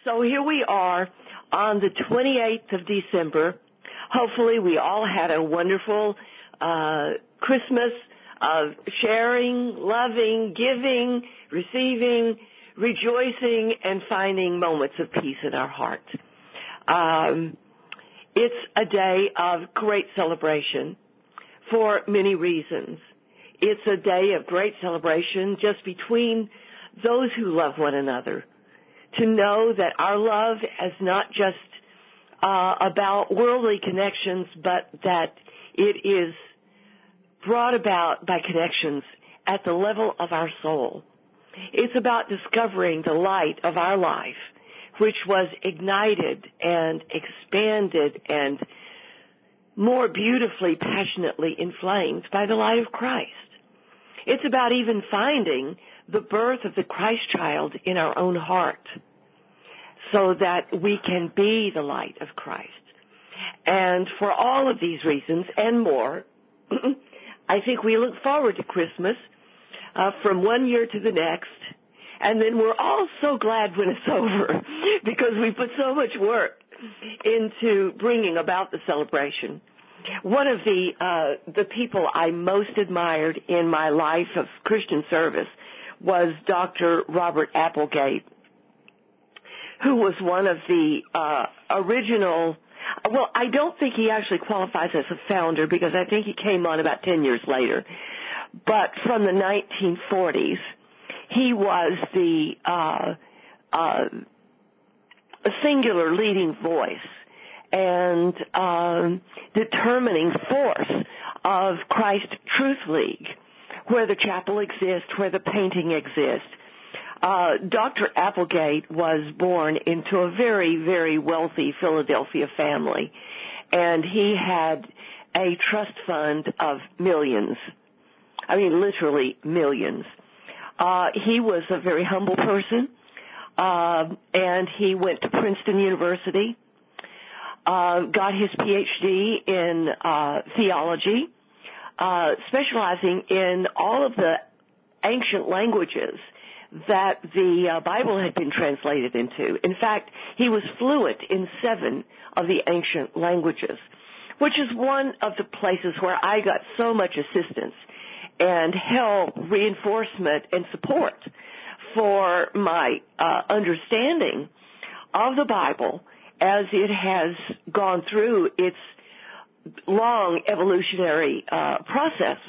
So here we are on the 28th of December. Hopefully we all had a wonderful Christmas of sharing, loving, giving, receiving, rejoicing, and finding moments of peace in our heart. It's a day of great celebration for many reasons. It's a day of great celebration just between those who love one another, to know that our love is not just about worldly connections, but that it is brought about by connections at the level of our soul. It's about discovering the light of our life, which was ignited and expanded and more beautifully, passionately inflamed by the light of Christ. It's about even finding the birth of the Christ child in our own heart so that we can be the light of Christ. And for all of these reasons and more, I think we look forward to Christmas from one year to the next, and then we're all so glad when it's over because we put so much work into bringing about the celebration. One of the people I most admired in my life of Christian service was Dr. Robert Applegate, who was one of the original. Well, I don't think he actually qualifies as a founder because I think he came on about 10 years later. But from the 1940s, he was the singular leading voice and determining force of Christ Truth League, where the chapel exists, where the painting exists. Dr. Applegate was born into a very, very wealthy Philadelphia family, and he had a trust fund of millions. I mean, literally millions. He was a very humble person, and he went to Princeton University, got his Ph.D. in theology, specializing in all of the ancient languages that the Bible had been translated into. In fact, he was fluent in 7 of the ancient languages, which is one of the places where I got so much assistance and help, reinforcement, and support for my understanding of the Bible as it has gone through its long evolutionary process.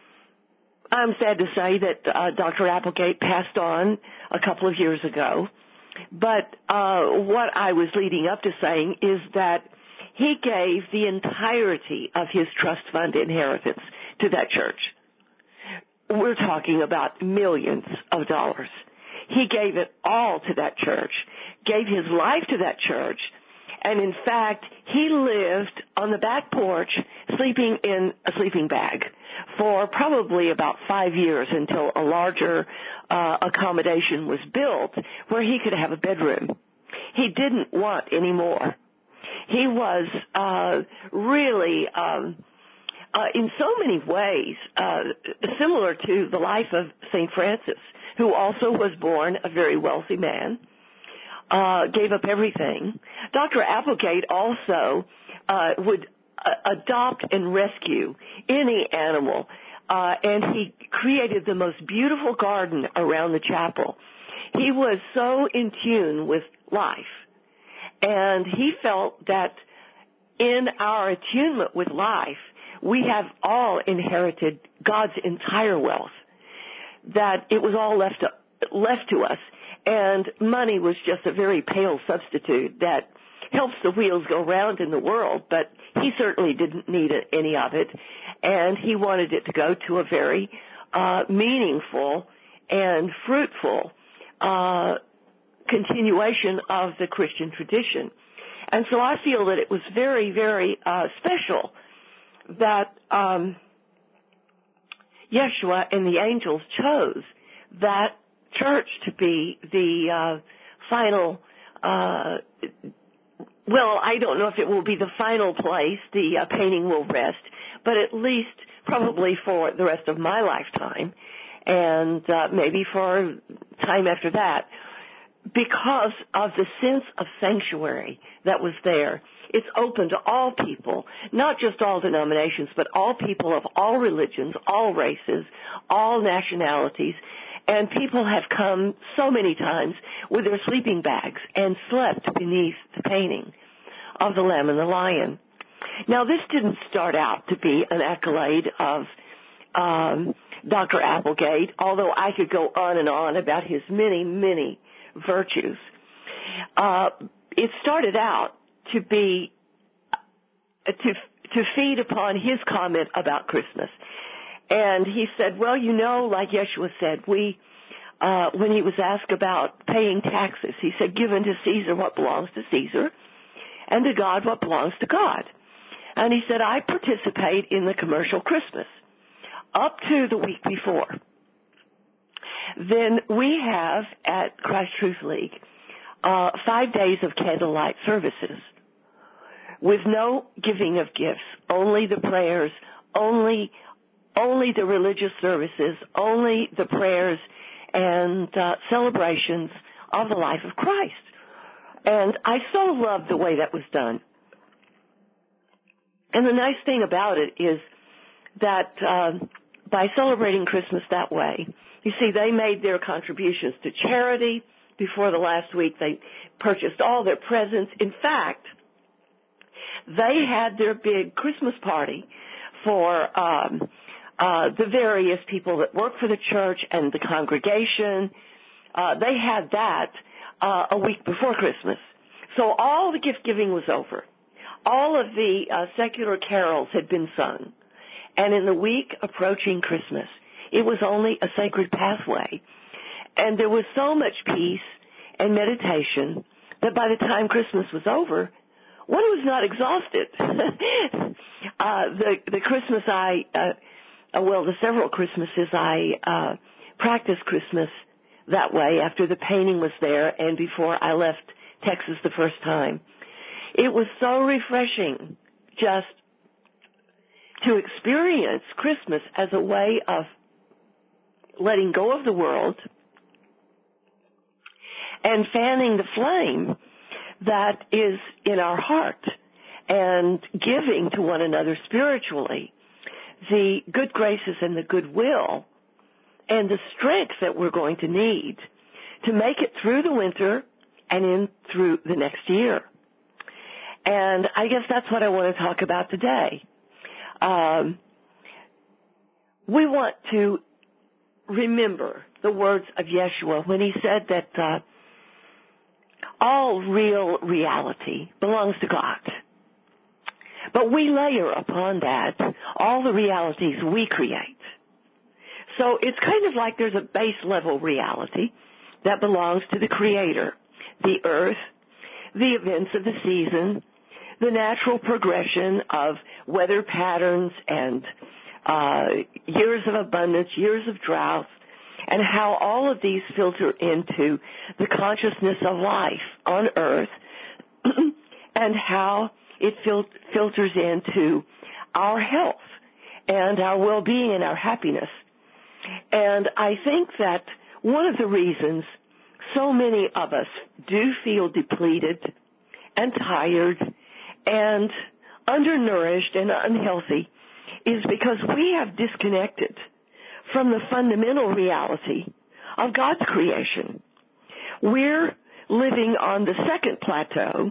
I'm sad to say that Dr. Applegate passed on a couple of years ago, but what I was leading up to saying is that he gave the entirety of his trust fund inheritance to that church. We're talking about millions of dollars. He gave it all to that church, gave his life to that church, and in fact, he lived on the back porch sleeping in a sleeping bag for probably about 5 years until a larger accommodation was built where he could have a bedroom. He didn't want any more. He was really, in so many ways, similar to the life of St. Francis, who also was born a very wealthy man. Gave up everything. Dr. Applegate also would adopt and rescue any animal, and he created the most beautiful garden around the chapel. He was so in tune with life, and he felt that in our attunement with life, we have all inherited God's entire wealth, that it was all left to us. And money was just a very pale substitute that helps the wheels go round in the world, but he certainly didn't need any of it, and he wanted it to go to a very meaningful and fruitful continuation of the Christian tradition. And so I feel that it was very, very special that Yeshua and the angels chose that church to be the final, well, I don't know if it will be the final place the painting will rest, but at least probably for the rest of my lifetime and maybe for time after that. because of the sense of sanctuary that was there, it's open to all people, not just all denominations, but all people of all religions, all races, all nationalities. And people have come so many times with their sleeping bags and slept beneath the painting of the Lamb and the Lion. Now, this didn't start out to be an accolade of Dr. Applegate, although I could go on and on about his many, many virtues. It started out to be to feed upon his comment about Christmas. And he said, well, you know, like Yeshua said, when he was asked about paying taxes, he said, give unto Caesar what belongs to Caesar, and to God what belongs to God. And he said, I participate in the commercial Christmas up to the week before. Then we have at Christ Truth League 5 days of candlelight services with no giving of gifts, only the prayers, only the religious services, only the prayers and celebrations of the life of Christ. And I so love the way that was done. And the nice thing about it is that by celebrating Christmas that way, you see, they made their contributions to charity before the last week. They purchased all their presents. In fact, they had their big Christmas party for the various people that work for the church and the congregation. They had that a week before Christmas. So all the gift giving was over. All of the secular carols had been sung. And in the week approaching Christmas, it was only a sacred pathway. And there was so much peace and meditation that by the time Christmas was over, one was not exhausted. The Christmas the several Christmases I practiced Christmas that way after the painting was there and before I left Texas the first time. It was so refreshing just to experience Christmas as a way of letting go of the world and fanning the flame that is in our heart and giving to one another spiritually the good graces and the goodwill and the strength that we're going to need to make it through the winter and in through the next year. And I guess that's what I want to talk about today. We want to remember the words of Yeshua when he said that all real reality belongs to God. But we layer upon that all the realities we create. So it's kind of like there's a base level reality that belongs to the Creator, the earth, the events of the season, the natural progression of weather patterns and years of abundance, years of drought, and how all of these filter into the consciousness of life on earth and how it filters into our health and our well-being and our happiness. And I think that one of the reasons so many of us do feel depleted and tired and undernourished and unhealthy is because we have disconnected from the fundamental reality of God's creation. We're living on the second plateau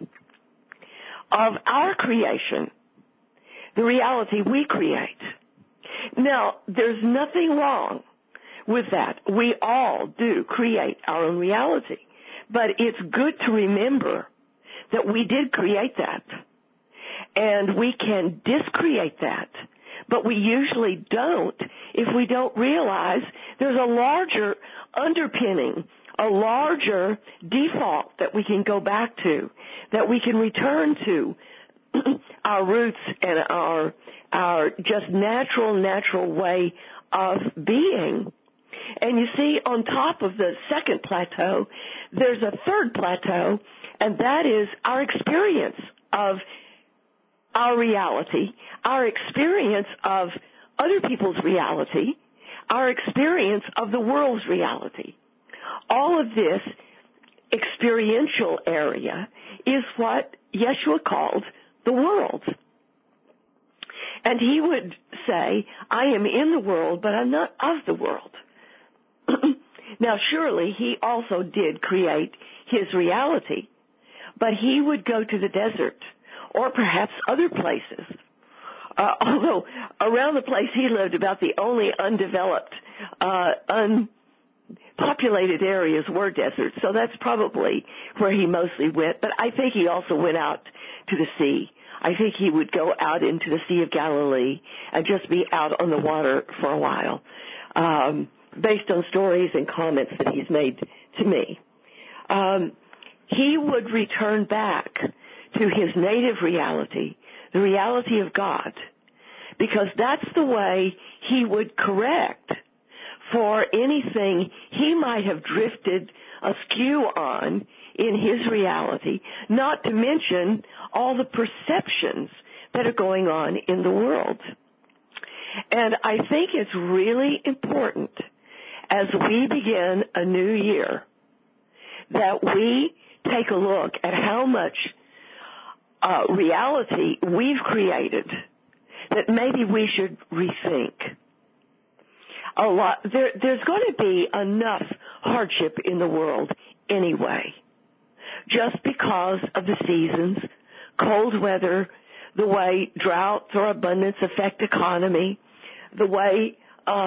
of our creation, the reality we create. Now, there's nothing wrong with that. We all do create our own reality. But it's good to remember that we did create that. And we can discreate that. But we usually don't if we don't realize there's a larger underpinning, a larger default that we can go back to, that we can return to our roots and our just natural way of being. And you see, on top of the second plateau, there's a third plateau, and that is our experience of our reality, our experience of other people's reality, our experience of the world's reality. All of this experiential area is what Yeshua called the world. And he would say, I am in the world, but I'm not of the world. Now, surely he also did create his reality, but he would go to the desert or perhaps other places. Although around the place he lived, about the only undeveloped, unpopulated areas were deserts, so that's probably where he mostly went. But I think he also went out to the sea. I think he would go out into the Sea of Galilee and just be out on the water for a while, based on stories and comments that he's made to me. He would return back to his native reality, the reality of God, because that's the way he would correct for anything he might have drifted askew on in his reality, not to mention all the perceptions that are going on in the world. And I think it's really important as we begin a new year that we take a look at how much reality we've created that maybe we should rethink. There's going to be enough hardship in the world anyway, just because of the seasons, cold weather, the way droughts or abundance affect economy, the way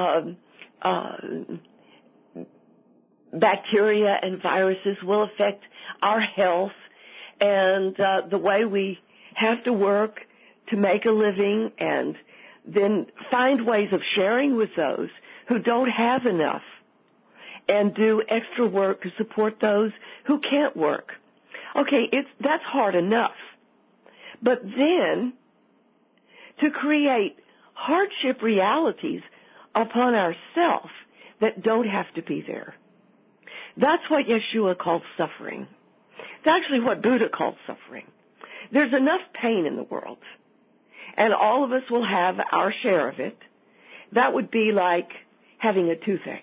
bacteria and viruses will affect our health, and the way we have to work to make a living and then find ways of sharing with those who don't have enough and do extra work to support those who can't work. Okay, that's hard enough. But then to create hardship realities upon ourselves that don't have to be there. That's what Yeshua called suffering. It's actually what Buddha called suffering. There's enough pain in the world, and all of us will have our share of it. That would be like having a toothache.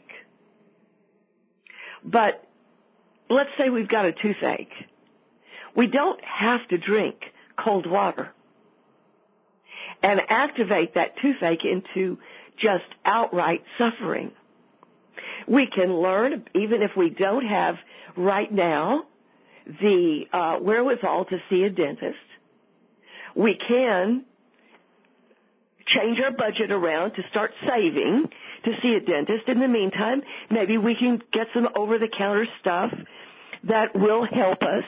But let's say we've got a toothache. We don't have to drink cold water and activate that toothache into just outright suffering. We can learn, even if we don't have right now the wherewithal to see a dentist. We can change our budget around to start saving to see a dentist. In the meantime, maybe we can get some over-the-counter stuff that will help us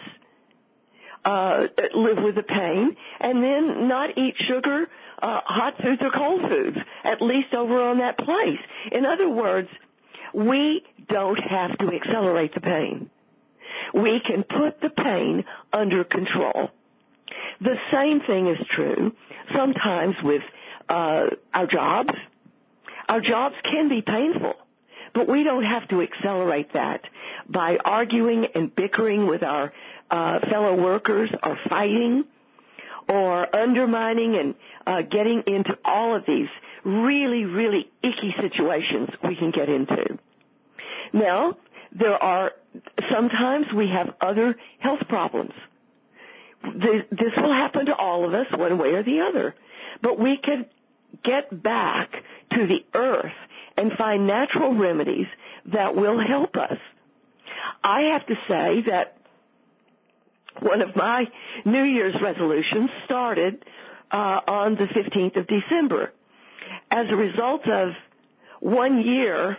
live with the pain, and then not eat sugar, hot foods, or cold foods, at least over on that place. In other words, we don't have to accelerate the pain. We can put the pain under control. The same thing is true sometimes with our jobs. Our jobs can be painful, but we don't have to accelerate that by arguing and bickering with our fellow workers, or fighting, or undermining and getting into all of these really, really icky situations we can get into. Now, sometimes we have other health problems. This will happen to all of us one way or the other. But we can get back to the earth and find natural remedies that will help us. I have to say that one of my New Year's resolutions started on the 15th of December. As a result of 1 year,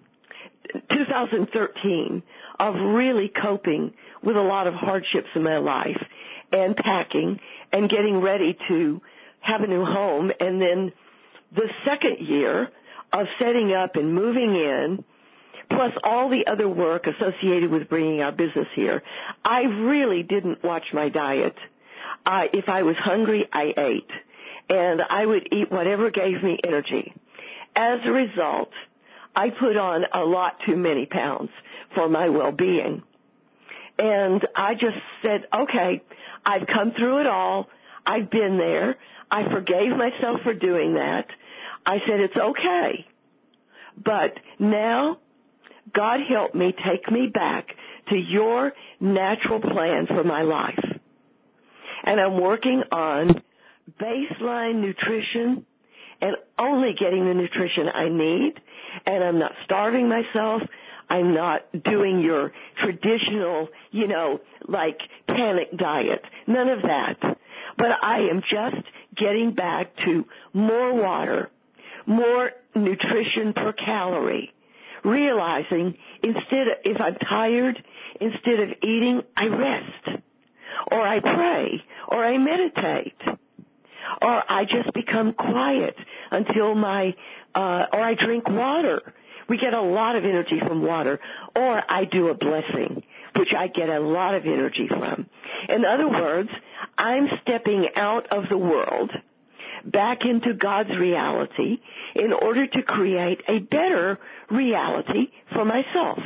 2013, of really coping with a lot of hardships in my life and packing and getting ready to have a new home, and then the second year of setting up and moving in, plus all the other work associated with bringing our business here, I really didn't watch my diet. If I was hungry, I ate, and I would eat whatever gave me energy. As a result, I put on a lot too many pounds for my well-being. And I just said, okay, I've come through it all. I've been there. I forgave myself for doing that. I said, it's okay. But now God help me take me back to your natural plan for my life. And I'm working on baseline nutrition and only getting the nutrition I need. And I'm not starving myself. I'm not doing your traditional, like panic diet. None of that. But I am just getting back to more water, more nutrition per calorie, realizing if I'm tired, instead of eating, I rest, or I pray, or I meditate, or I just become quiet until or I drink water. We get a lot of energy from water. Or I do a blessing, which I get a lot of energy from. In other words, I'm stepping out of the world back into God's reality in order to create a better reality for myself.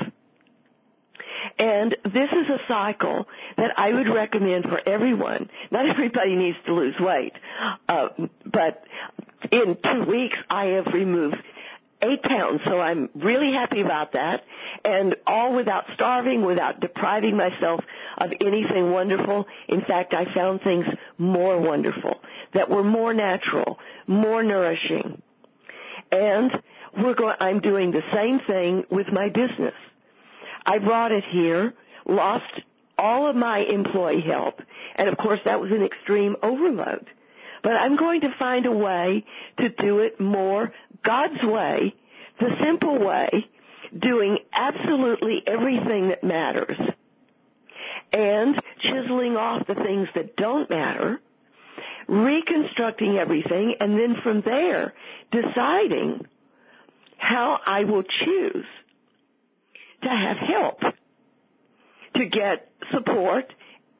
And this is a cycle that I would recommend for everyone. Not everybody needs to lose weight, but in 2 weeks I have removed 8 pounds, so I'm really happy about that, and all without starving, without depriving myself of anything wonderful. In fact, I found things more wonderful that were more natural, more nourishing. And I'm doing the same thing with my business. I brought it here, lost all of my employee help, and of course that was an extreme overload. But I'm going to find a way to do it more God's way, the simple way, doing absolutely everything that matters, and chiseling off the things that don't matter, reconstructing everything, and then from there deciding how I will choose to have help, to get support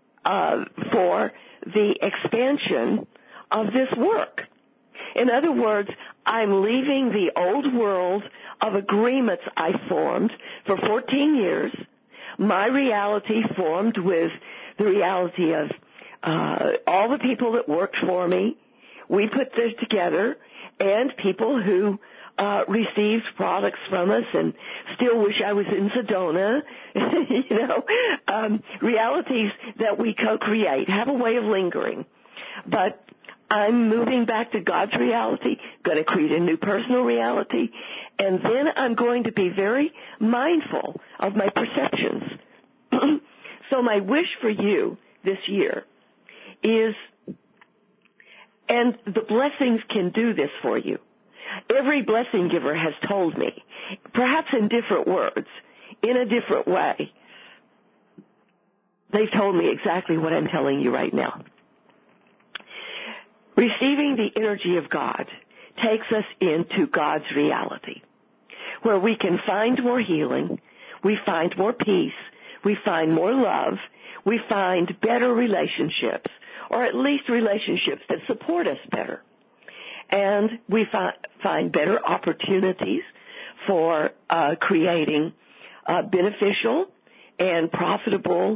for the expansion of this work. In other words, I'm leaving the old world of agreements I formed for 14 years, my reality formed with the reality of all the people that worked for me. We put this together, and people who received products from us and still wish I was in Sedona, realities that we co-create have a way of lingering. But I'm moving back to God's reality, going to create a new personal reality, and then I'm going to be very mindful of my perceptions. So my wish for you this year is, and the blessings can do this for you. Every blessing giver has told me, perhaps in different words, in a different way. They've told me exactly what I'm telling you right now. Receiving the energy of God takes us into God's reality, where we can find more healing, we find more peace, we find more love, we find better relationships, or at least relationships that support us better. And we find better opportunities for creating beneficial and profitable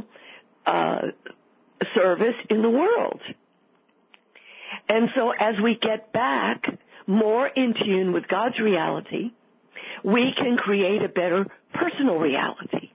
service in the world. And so as we get back more in tune with God's reality, we can create a better personal reality.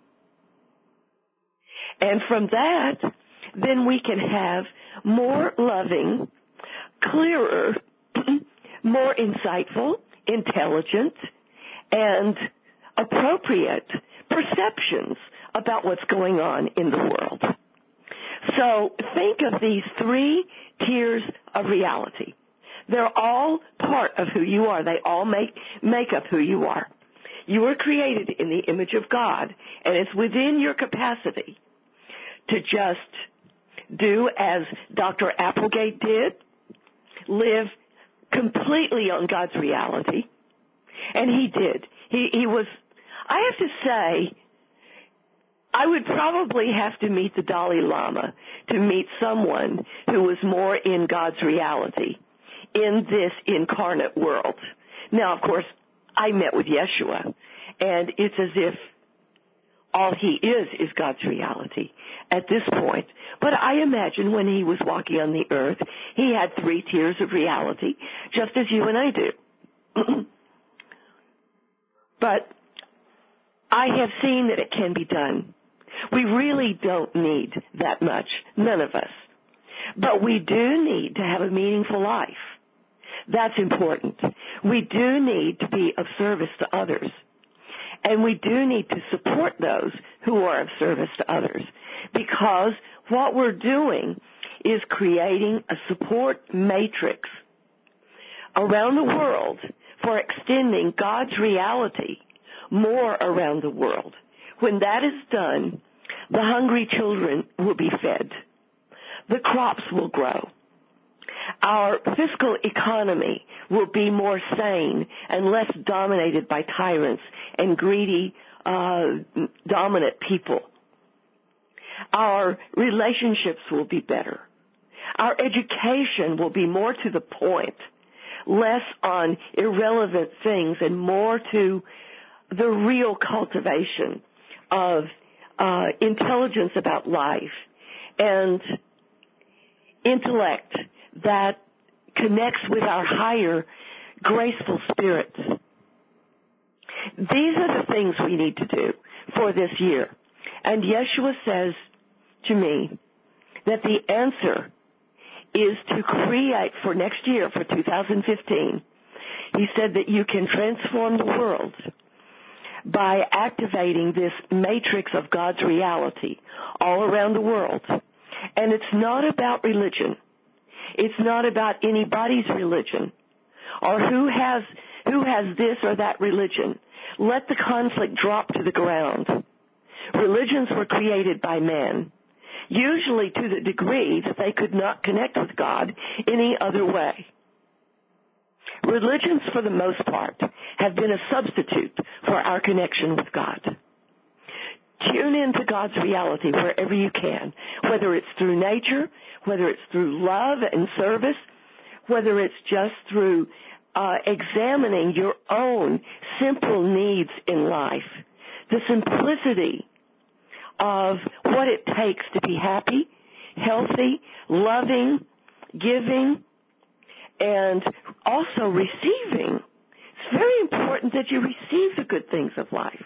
And from that, then we can have more loving, clearer, more insightful, intelligent, and appropriate perceptions about what's going on in the world. So think of these 3 tiers of reality. They're all part of who you are. They all make up who you are. You were created in the image of God, and it's within your capacity to just do as Dr. Applegate did, live completely on God's reality. And he did. He was, I have to say, I would probably have to meet the Dalai Lama to meet someone who was more in God's reality in this incarnate world. Now, of course, I met with Yeshua, and it's as if all he is God's reality at this point. But I imagine when he was walking on the earth, he had 3 tiers of reality, just as you and I do. But I have seen that it can be done. We really don't need that much, none of us. But we do need to have a meaningful life. That's important. We do need to be of service to others. And we do need to support those who are of service to others, because what we're doing is creating a support matrix around the world for extending God's reality more around the world. When that is done, the hungry children will be fed. The crops will grow. Our fiscal economy will be more sane and less dominated by tyrants and greedy, dominant people. Our relationships will be better. Our education will be more to the point, less on irrelevant things and more to the real cultivation of intelligence about life and intellect that connects with our higher, graceful spirits. These are the things we need to do for this year. And Yeshua says to me that the answer is to create for next year, for 2015. He said that you can transform the world by activating this matrix of God's reality all around the world. And it's not about religion. It's not about anybody's religion or who has this or that religion. Let the conflict drop to the ground. Religions were created by man, usually to the degree that they could not connect with God any other way. Religions, for the most part, have been a substitute for our connection with God. Tune into God's reality wherever you can, whether it's through nature, whether it's through love and service, whether it's just through examining your own simple needs in life. The simplicity of what it takes to be happy, healthy, loving, giving, and also receiving. It's very important that you receive the good things of life.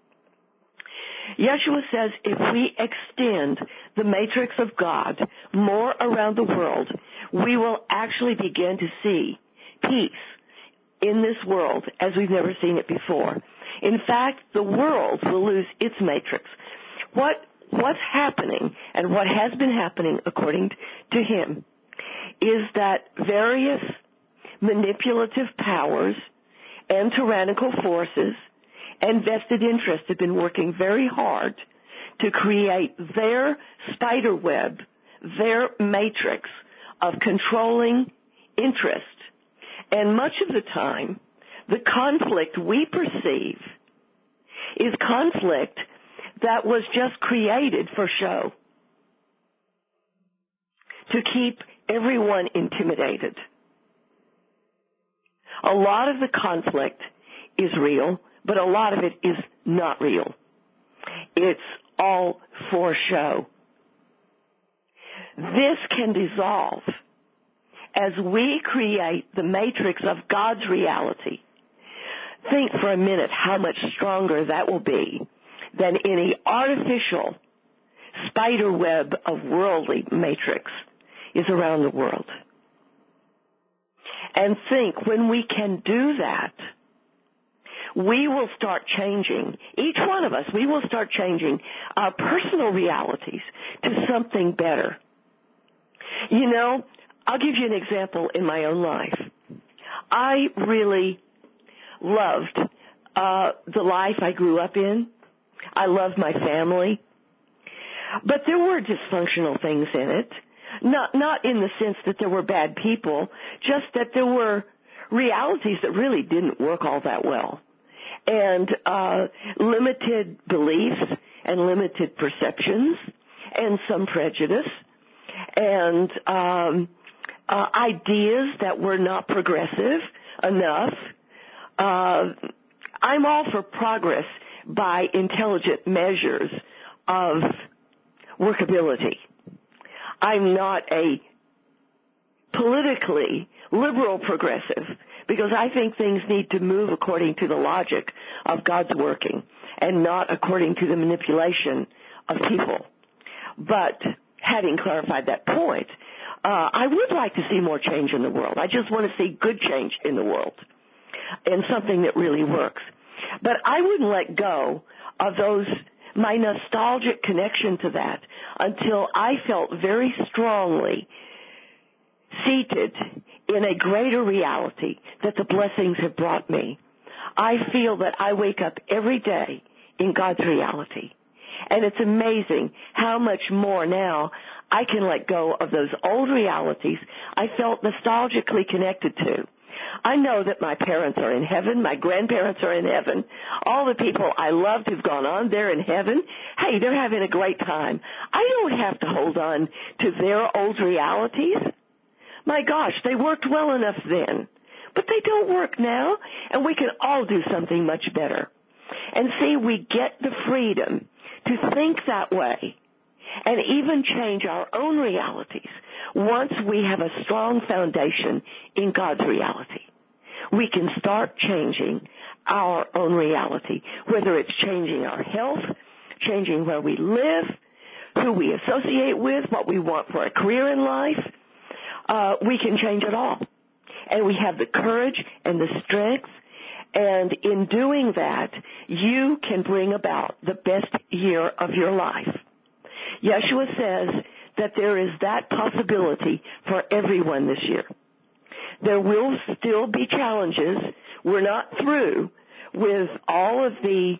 Yeshua says if we extend the matrix of God more around the world, we will actually begin to see peace in this world as we've never seen it before. In fact, the world will lose its matrix. What's happening and what has been happening, according to him, is that various manipulative powers and tyrannical forces and vested interests have been working very hard to create their spider web, their matrix of controlling interest. And much of the time, the conflict we perceive is conflict that was just created for show, to keep everyone intimidated. A lot of the conflict is real, but a lot of it is not real. It's all for show. This can dissolve as we create the matrix of God's reality. Think for a minute how much stronger that will be than any artificial spider web of worldly matrix is around the world. And think, when we can do that, we will start changing, each one of us, we will start changing our personal realities to something better. You know, I'll give you an example in my own life. I really loved the life I grew up in. I loved my family. But there were dysfunctional things in it. Not in the sense that there were bad people, just that there were realities that really didn't work all that well. And limited beliefs and limited perceptions and some prejudice and ideas that were not progressive enough. I'm all for progress by intelligent measures of workability. I'm not a politically liberal progressive because I think things need to move according to the logic of God's working. and not according to the manipulation of people. But having clarified that point, I would like to see more change in the world. I just want to see good change in the world and something that really works. But I wouldn't let go of my nostalgic connection to that until I felt very strongly seated in a greater reality that the blessings have brought me. I feel that I wake up every day in God's reality. And it's amazing how much more now I can let go of those old realities I felt nostalgically connected to. I know that my parents are in heaven, my grandparents are in heaven, all the people I loved who've gone on, they're in heaven. Hey, they're having a great time. I don't have to hold on to their old realities. My gosh, they worked well enough then. But they don't work now, and we can all do something much better. And see, we get the freedom to think that way and even change our own realities once we have a strong foundation in God's reality. We can start changing our own reality, whether it's changing our health, changing where we live, who we associate with, what we want for a career in life. We can change it all. And we have the courage and the strength. And in doing that, you can bring about the best year of your life. Yeshua says that there is that possibility for everyone this year. There will still be challenges. We're not through with all of the,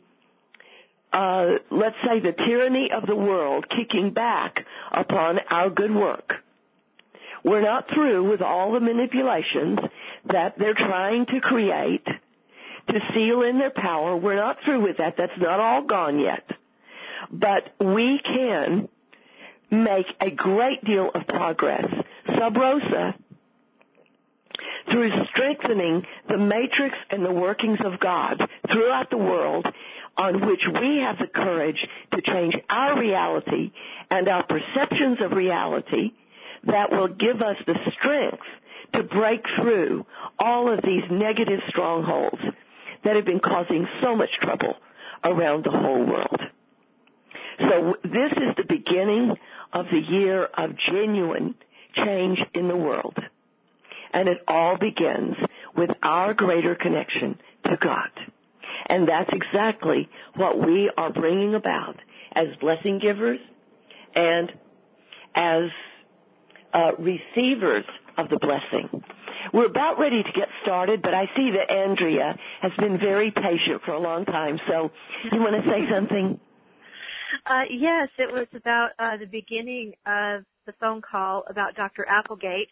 let's say, the tyranny of the world kicking back upon our good work. We're not through with all the manipulations that they're trying to create to seal in their power. We're not through with that. That's not all gone yet. But we can make a great deal of progress, sub rosa, through strengthening the matrix and the workings of God throughout the world, on which we have the courage to change our reality and our perceptions of reality that will give us the strength to break through all of these negative strongholds that have been causing so much trouble around the whole world. So this is the beginning of the year of genuine change in the world. And it all begins with our greater connection to God. And that's exactly what we are bringing about as blessing givers and as receivers of the blessing. We're about ready to get started, but I see that Andrea has been very patient for a long time. So you want to say something? Yes, it was about the beginning of the phone call about Dr. Applegate.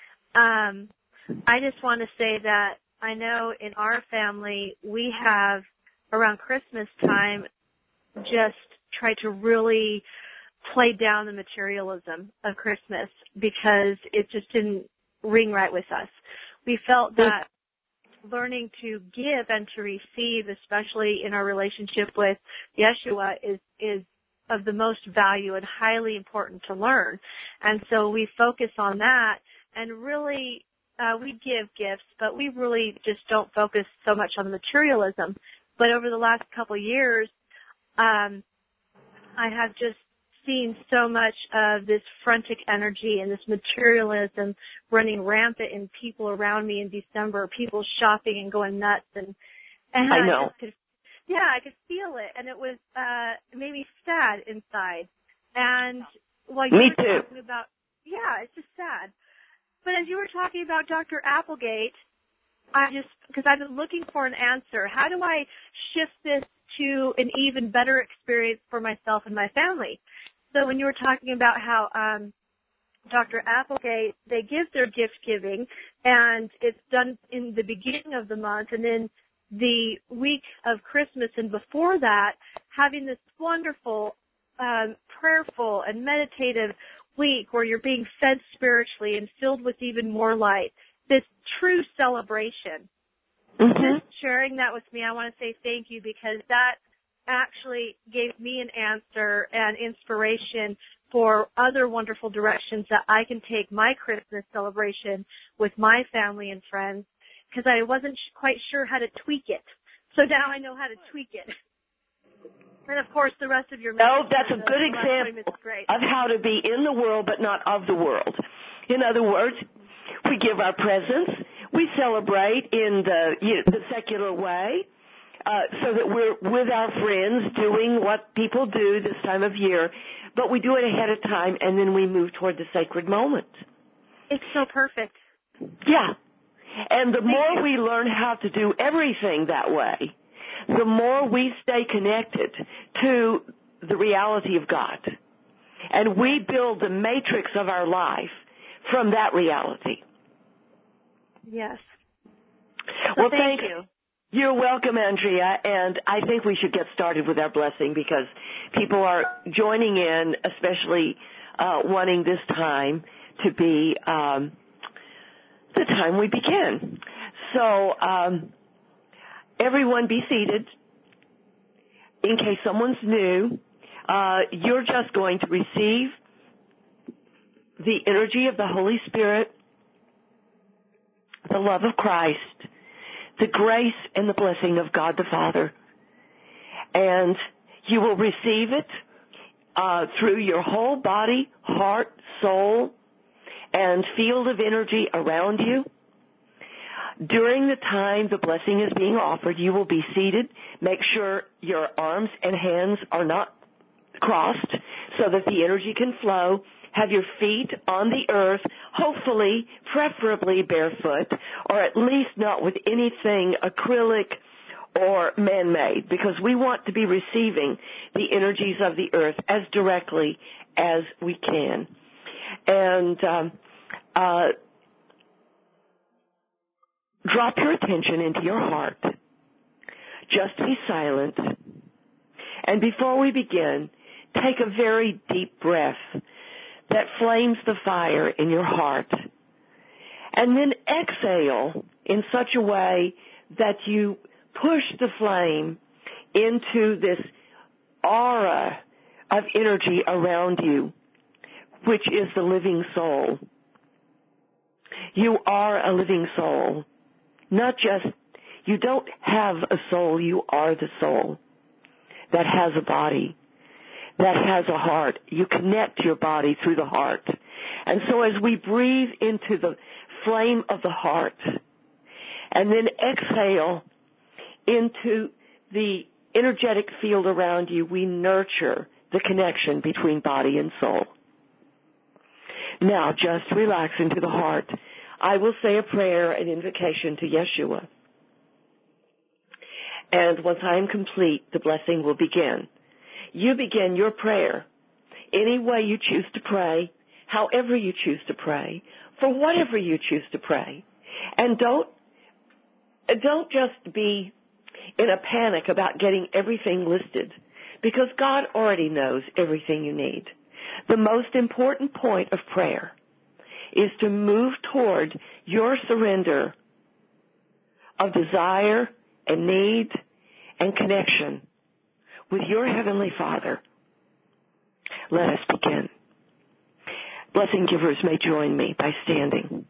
I just want to say that I know in our family we have, around Christmas time, just tried to really play down the materialism of Christmas because it just didn't ring right with us. We felt that learning to give and to receive, especially in our relationship with Yeshua, is of the most value and highly important to learn. And so we focus on that, and really we give gifts, but we really just don't focus so much on the materialism. But over the last couple of years, I have just seen so much of this frantic energy and this materialism running rampant in people around me in December, people shopping and going nuts. And I know. I could feel it, and it was made me sad inside. And while you were talking about, it's just sad. But as you were talking about Dr. Applegate, because I've been looking for an answer, how do I shift this to an even better experience for myself and my family? So when you were talking about how Dr. Applegate, they give their gift giving, and it's done in the beginning of the month, and then the week of Christmas and before that, having this wonderful, prayerful and meditative week where you're being fed spiritually and filled with even more light, this true celebration. Mm-hmm. Just sharing that with me, I want to say thank you, because that actually gave me an answer and inspiration for other wonderful directions that I can take my Christmas celebration with my family and friends, because I wasn't quite sure how to tweak it. So now I know how to tweak it. And of course, the rest of your No, that's a good example of how to be in the world but not of the world. In other words, we give our presents, we celebrate in the secular way, so that we're with our friends doing what people do this time of year, but we do it ahead of time, and then we move toward the sacred moment. It's so perfect. Yeah. And the more we learn how to do everything that way, the more we stay connected to the reality of God. And we build the matrix of our life from that reality. Yes. Well, thank you. You're welcome, Andrea, and I think we should get started with our blessing because people are joining in, especially wanting this time to be the time we begin. So everyone be seated. In case someone's new, you're just going to receive the energy of the Holy Spirit, the love of Christ, the grace and the blessing of God the Father. And you will receive it through your whole body, heart, soul, and field of energy around you. During the time the blessing is being offered, you will be seated. Make sure your arms and hands are not crossed so that the energy can flow. Have your feet on the earth, hopefully, preferably barefoot, or at least not with anything acrylic or man-made, because we want to be receiving the energies of the earth as directly as we can. And drop your attention into your heart. Just be silent. And before we begin, take a very deep breath that flames the fire in your heart. And then exhale in such a way that you push the flame into this aura of energy around you, which is the living soul. You are a living soul. Not just, you don't have a soul, you are the soul that has a body, that has a heart. You connect your body through the heart. And so as we breathe into the flame of the heart and then exhale into the energetic field around you, we nurture the connection between body and soul. Now just relax into the heart. I will say a prayer, an invocation to Yeshua. And once I am complete, the blessing will begin. You begin your prayer any way you choose to pray, however you choose to pray, for whatever you choose to pray. And don't just be in a panic about getting everything listed, because God already knows everything you need. The most important point of prayer is to move toward your surrender of desire and need and connection with your Heavenly Father. Let us begin. Blessing givers may join me by standing.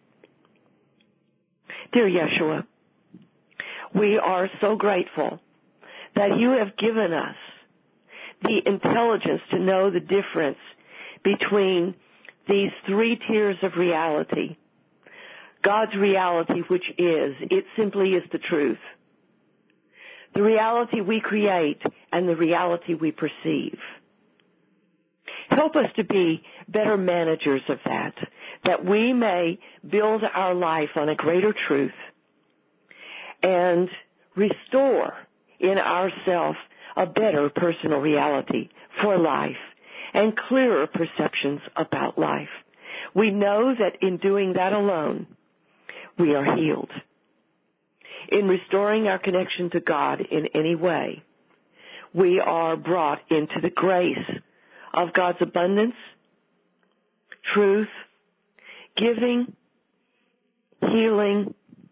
Dear Yeshua, we are so grateful that you have given us the intelligence to know the difference between these three tiers of reality. God's reality, which is, it simply is the truth. The reality we create and the reality we perceive. Help us to be better managers of that we may build our life on a greater truth and restore in ourselves a better personal reality for life and clearer perceptions about life. We know that in doing that alone, we are healed. In restoring our connection to God in any way, we are brought into the grace of God's abundance, truth, giving, healing,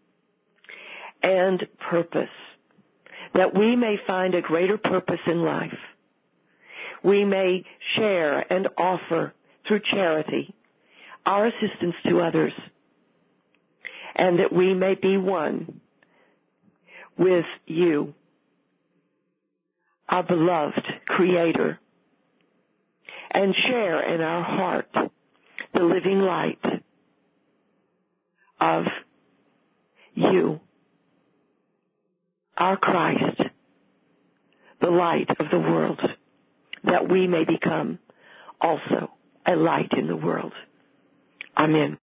and purpose, that we may find a greater purpose in life. We may share and offer through charity our assistance to others, and that we may be one with you, our beloved Creator, and share in our heart the living light of you, our Christ, the light of the world, that we may become also a light in the world. Amen.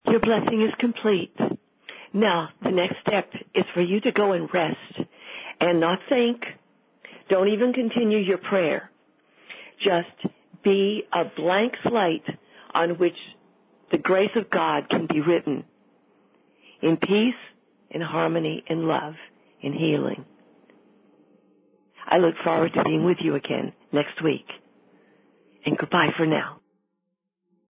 Your blessing is complete. Now, the next step is for you to go and rest and not think. Don't even continue your prayer. Just be a blank slate on which the grace of God can be written in peace, in harmony, in love, in healing. I look forward to being with you again next week. And goodbye for now.